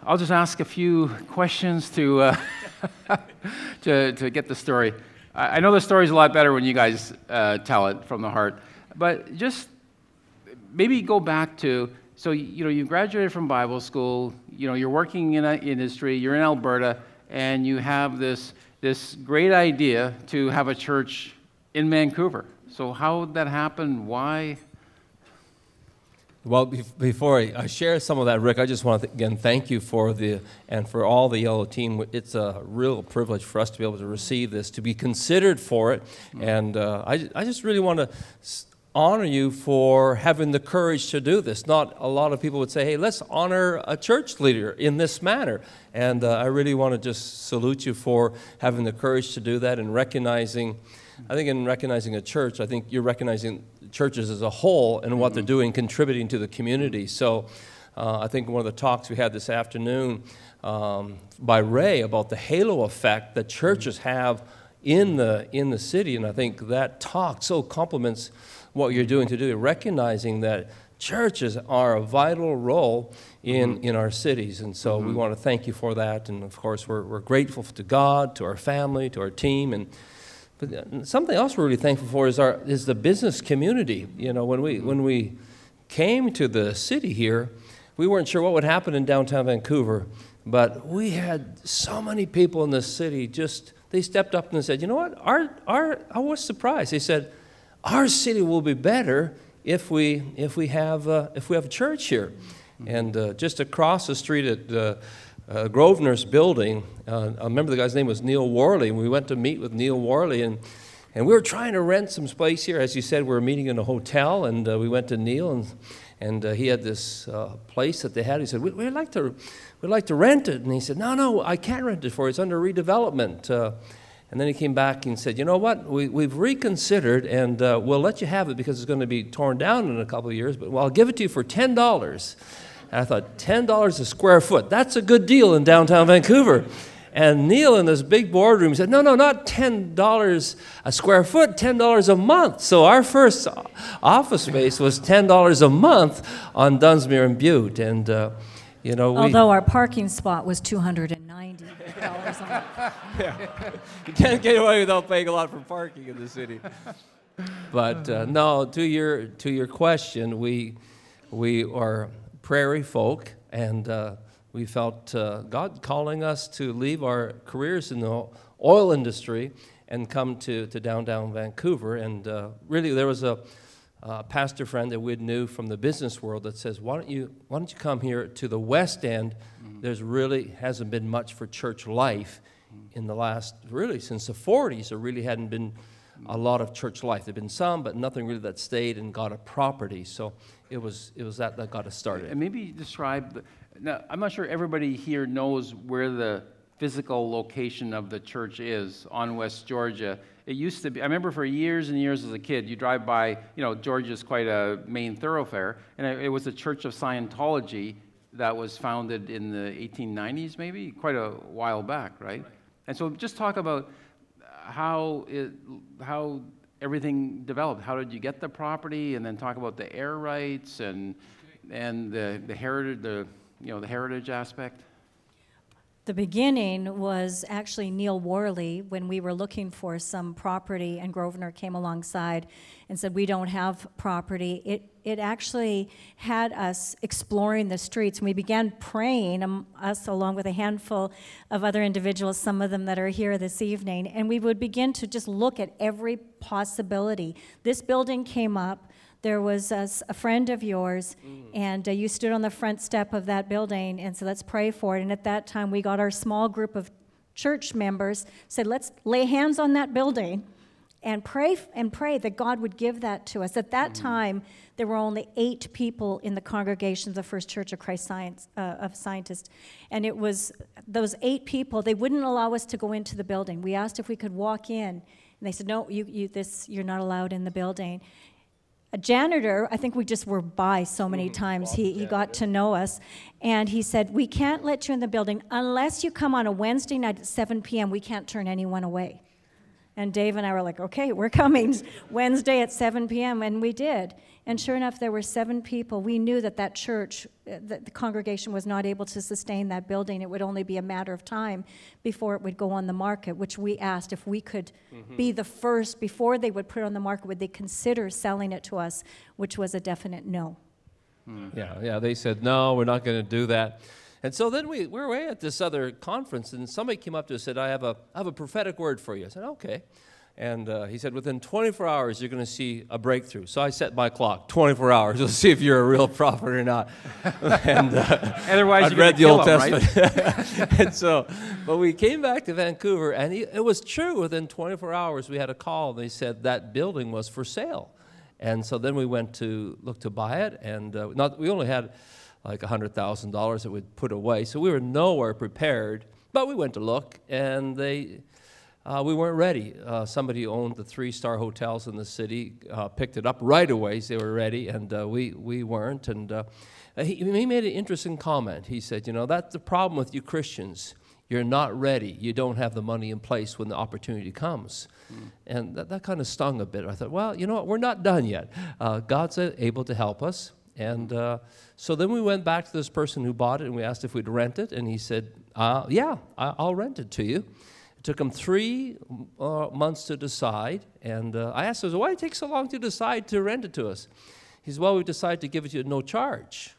I'll just ask a few questions to to get the story. I know the story's a lot better when you guys tell it from the heart, but just maybe go back to, so you graduated from Bible school, you're working in an industry, you're in Alberta, and you have this great idea to have a church in Vancouver. So how did that happen? Why? Well, before I share some of that, Rick, I just want to again thank you for all the Yellow team. It's a real privilege for us to be able to receive this, to be considered for it, and I just really want to honor you for having the courage to do this. Not a lot of people would say, hey, let's honor a church leader in this manner, and I really want to just salute you for having the courage to do that and recognizing. I think in recognizing a church, I think you're recognizing churches as a whole and what they're doing, contributing to the community. So I think one of the talks we had this afternoon by Ray about the halo effect that churches have in the city, and I think that talk so complements what you're doing today, recognizing that churches are a vital role in our cities. And so we want to thank you for that. And of course, we're grateful to God, to our family, to our team, but something else we're really thankful for is the business community. When we came to the city here, we weren't sure what would happen in downtown Vancouver, but we had so many people in the city. They stepped up and said, "You know what? I was surprised." They said, "Our city will be better if we have a church here." And just across the street at Grosvenor's building, I remember the guy's name was Neil Worley, and we went to meet with Neil Worley, and we were trying to rent some space here. As you said, we were meeting in a hotel, and we went to Neil, and he had this place that they had. He said, we'd like to rent it, and he said, no, I can't rent it for you. It's under redevelopment. And then he came back and said, you know what, we've reconsidered, and we'll let you have it because it's going to be torn down in a couple of years, but I'll give it to you for $10. And I thought, $10 a square foot, that's a good deal in downtown Vancouver. And Neil in this big boardroom said, no, not $10 a square foot, $10 a month. So our first office space was $10 a month on Dunsmuir and Butte. And, although our parking spot was $290 a month. Yeah. You can't get away without paying a lot for parking in the city. But no, to your question, we are prairie folk, and we felt God calling us to leave our careers in the oil industry and come to downtown Vancouver. And really, there was a pastor friend that we knew from the business world that says, why don't you come here to the West End? There's really hasn't been much for church life in the last, really since the 40s. There really hadn't been a lot of church life. There'd been some, but nothing really that stayed and got a property. So it was that got us started. And maybe describe, now I'm not sure everybody here knows where the physical location of the church is on West Georgia. It used to be, I remember for years and years as a kid, you drive by, Georgia's quite a main thoroughfare, and it was the Church of Scientology that was founded in the 1890s maybe, quite a while back, right? And so just talk about how everything developed. How did you get the property, and then talk about the air rights and the heritage, the heritage aspect. The beginning was actually Neil Worley when we were looking for some property, and Grosvenor came alongside and said, we don't have property. It actually had us exploring the streets, and we began praying, us along with a handful of other individuals, some of them that are here this evening, and we would begin to just look at every possibility. This building came up. There was a friend of yours, and you stood on the front step of that building and said, let's pray for it. And at that time, we got our small group of church members, said, let's lay hands on that building and pray that God would give that to us. At that time, there were only 8 people in the congregation of the First Church of Christ of Scientists. And it was those 8 people, they wouldn't allow us to go into the building. We asked if we could walk in, and they said, no, you're not allowed in the building. A janitor, I think we just were by so many times, he got to know us, and he said, we can't let you in the building unless you come on a Wednesday night at 7 p.m. We can't turn anyone away. And Dave and I were like, okay, we're coming Wednesday at 7 p.m., and we did. And sure enough, there were 7 people. We knew that that church, that the congregation was not able to sustain that building. It would only be a matter of time before it would go on the market, which we asked if we could be the first, before they would put it on the market, would they consider selling it to us, which was a definite no. Yeah, they said, no, we're not going to do that. And so then we were away at this other conference, and somebody came up to us and said, I have a prophetic word for you. I said, okay. And he said, within 24 hours, you're going to see a breakthrough. So I set my clock, 24 hours. We'll see if you're a real prophet or not. And Otherwise, I'd read the Old Testament. Right? And so, but we came back to Vancouver, and it was true. Within 24 hours, we had a call. And they said that building was for sale. And so then we went to look to buy it. And we only had like $100,000 that we'd put away. So we were nowhere prepared. But we went to look, and we weren't ready. Somebody owned the 3-star hotels in the city, picked it up right away. So they were ready, and we weren't. And he made an interesting comment. He said, that's the problem with you Christians. You're not ready. You don't have the money in place when the opportunity comes. And that kind of stung a bit. I thought, well, you know what? We're not done yet. God's able to help us. And so then we went back to this person who bought it, and we asked if we'd rent it. And he said, yeah, I'll rent it to you. Took him 3 months to decide, and I asked him, why did it take so long to decide to rent it to us? He said, well, we decided to give it to you at no charge.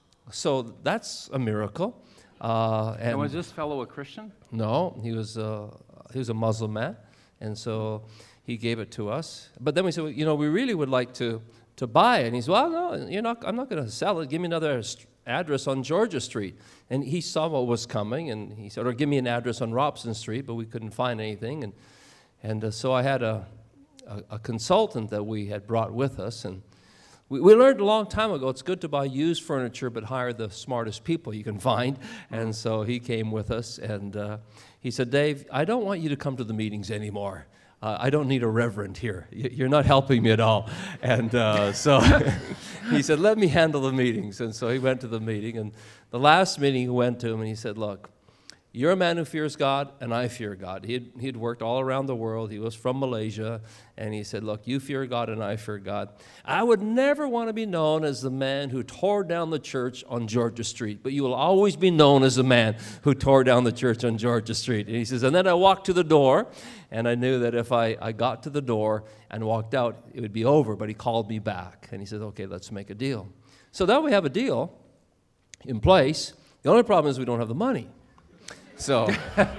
So that's a miracle. And was this fellow a Christian? No, he was a Muslim man, and so he gave it to us. But then we said, well, we really would like to buy it. And he said, well, no, I'm not going to sell it. Give me another address on Georgia Street. And he saw what was coming, and he said, or give me an address on Robson Street, but we couldn't find anything. And so I had a consultant that we had brought with us, and we learned a long time ago it's good to buy used furniture, but hire the smartest people you can find. And so he came with us, and he said, Dave, I don't want you to come to the meetings anymore. I don't need a reverend here. You're not helping me at all. And so he said, let me handle the meetings. And so he went to the meeting. And the last meeting he went to him, and he said, look, you're a man who fears God, and I fear God. He'd worked all around the world. He was from Malaysia. And he said, look, you fear God, and I fear God. I would never want to be known as the man who tore down the church on Georgia Street, but you will always be known as the man who tore down the church on Georgia Street. And he says, and then I walked to the door, and I knew that if I got to the door and walked out, it would be over. But he called me back, and he said, okay, let's make a deal. So now we have a deal in place. The only problem is we don't have the money. So,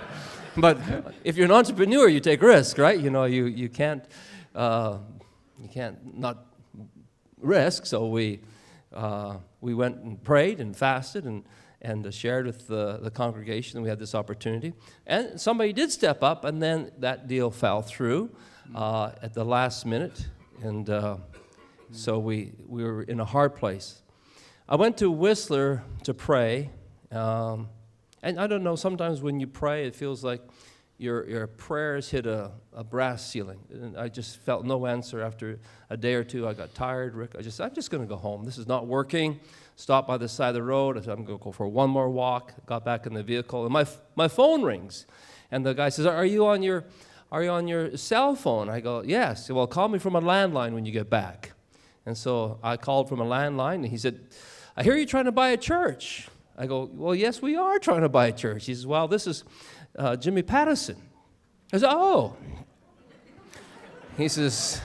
but if you're an entrepreneur, you take risk, right? You can't not risk. So we went and prayed and fasted and shared with the congregation that we had this opportunity. And somebody did step up, and then that deal fell through at the last minute, and so we were in a hard place. I went to Whistler to pray. And I don't know, sometimes when you pray, it feels like your prayers hit a brass ceiling. And I just felt no answer after a day or two. I got tired, Rick. I'm just going to go home. This is not working. Stopped by the side of the road. I said, I'm going to go for one more walk. Got back in the vehicle, and my phone rings. And the guy says, Are you on your cell phone? I go, yes. He said, well, call me from a landline when you get back. And so I called from a landline, and he said, I hear you're trying to buy a church. I go, well, yes, we are trying to buy a church. He says, well, this is Jimmy Pattison. I said, oh. He says,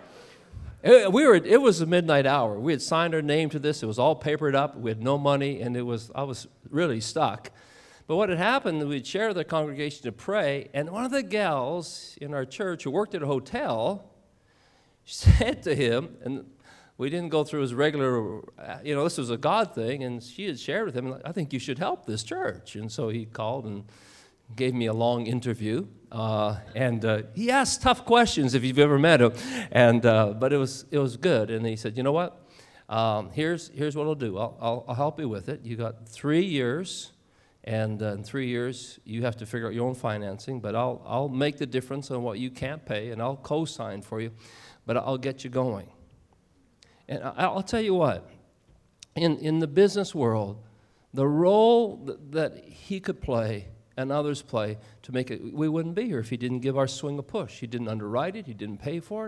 it was a midnight hour. We had signed our name to this. It was all papered up. We had no money, and I was really stuck. But what had happened, we'd share the congregation to pray, and one of the gals in our church who worked at a hotel said to him, and we didn't go through his regular, this was a God thing, and she had shared with him, I think you should help this church. And so he called and gave me a long interview, and he asked tough questions if you've ever met him, and but it was good. And he said, you know what, here's what I'll do. I'll help you with it. You got 3 years, and in 3 years you have to figure out your own financing, but I'll make the difference on what you can't pay, and I'll co-sign for you, but I'll get you going. And I'll tell you what, in the business world, the role that he could play and others play to make it, we wouldn't be here if he didn't give our swing a push. He didn't underwrite it, he didn't pay for it,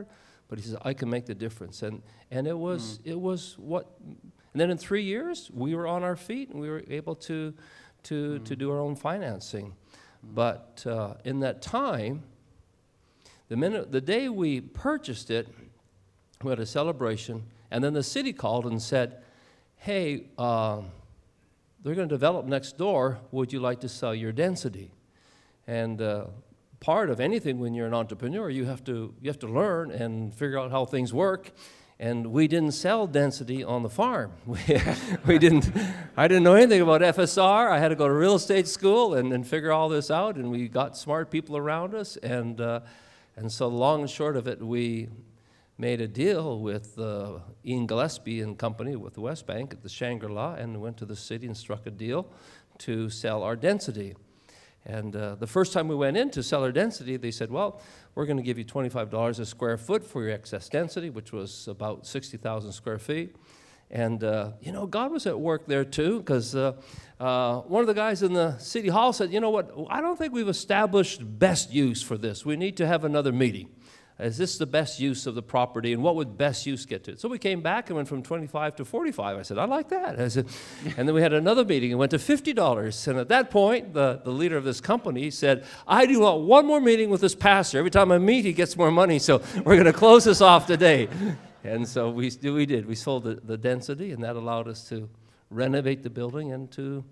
but he says, I can make the difference. And it was what, and then in 3 years, we were on our feet, and we were able to do our own financing. But in that time, the day we purchased it, we had a celebration, and then the city called and said, hey, they're going to develop next door. Would you like to sell your density? And part of anything when you're an entrepreneur, you have to learn and figure out how things work. And we didn't sell density on the farm. I didn't know anything about FSR. I had to go to real estate school and figure all this out. And we got smart people around us. And so long and short of it, we made a deal with Ian Gillespie and company with the West Bank at the Shangri-La, and went to the city and struck a deal to sell our density. And the first time we went in to sell our density, they said, well, we're going to give you $25 a square foot for your excess density, which was about 60,000 square feet. And, God was at work there too, because one of the guys in the city hall said, you know what, I don't think we've established best use for this. We need to have another meeting. Is this the best use of the property, and what would best use get to? So we came back and went from 25 to 45. I said, I like that. I said, and then we had another meeting and went to $50. And at that point, the leader of this company said, I do want one more meeting with this pastor. Every time I meet, he gets more money, so we're going to close this off today. And so we did. We sold the density, and that allowed us to renovate the building and to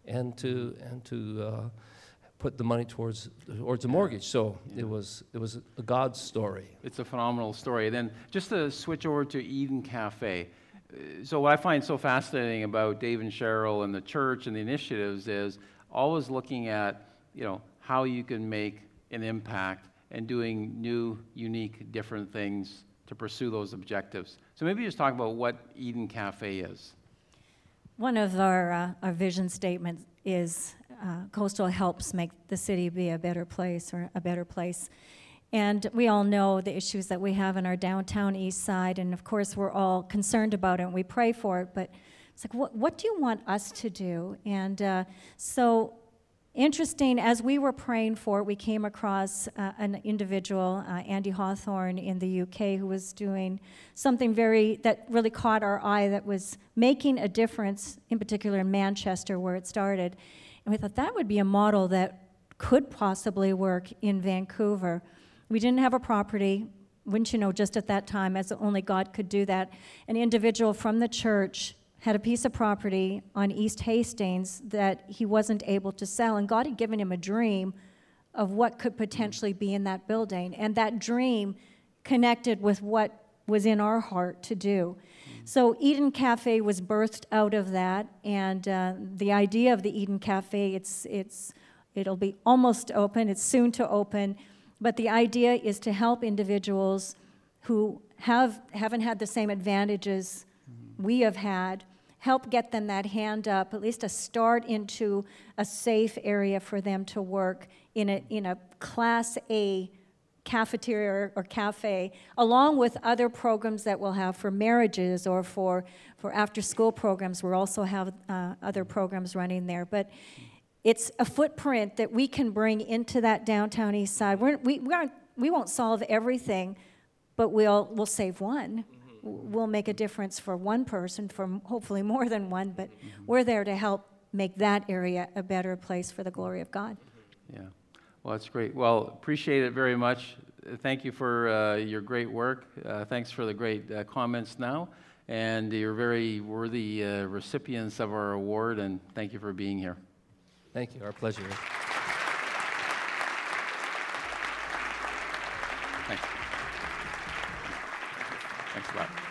put the money towards a mortgage. So it was a God story. It's a phenomenal story. Then just to switch over to Eden Cafe. So what I find so fascinating about Dave and Cheryl and the church and the initiatives is always looking at, how you can make an impact and doing new, unique, different things to pursue those objectives. So maybe just talk about what Eden Cafe is. One of our vision statements is Coastal helps make the city be a better place, or a better place. And we all know the issues that we have in our downtown east side, and of course we're all concerned about it and we pray for it, but it's like, what do you want us to do? And so interesting, as we were praying for it, we came across an individual, Andy Hawthorne in the UK, who was doing something that really caught our eye, that was making a difference, in particular in Manchester where it started. And we thought that would be a model that could possibly work in Vancouver. We didn't have a property, wouldn't you know, just at that time, as only God could do that. An individual from the church had a piece of property on East Hastings that he wasn't able to sell, and God had given him a dream of what could potentially be in that building, and that dream connected with what was in our heart to do. So Eden Cafe was birthed out of that, and the idea of the Eden Cafe, it'll be almost open, it's soon to open, but the idea is to help individuals who haven't had the same advantages we have had, help get them that hand up, at least a start into a safe area for them to work in a Class A cafeteria or cafe, along with other programs that we'll have for marriages or for after-school programs. We'll also have other programs running there. But it's a footprint that we can bring into that downtown east side. We won't solve everything, but we'll save one. We'll make a difference for one person, for hopefully more than one, but we're there to help make that area a better place for the glory of God. Yeah. Well, that's great. Well, appreciate it very much. Thank you for your great work. Thanks for the great comments now. And you're very worthy recipients of our award, and thank you for being here. Thank you. Our pleasure. Thanks. Thanks a lot.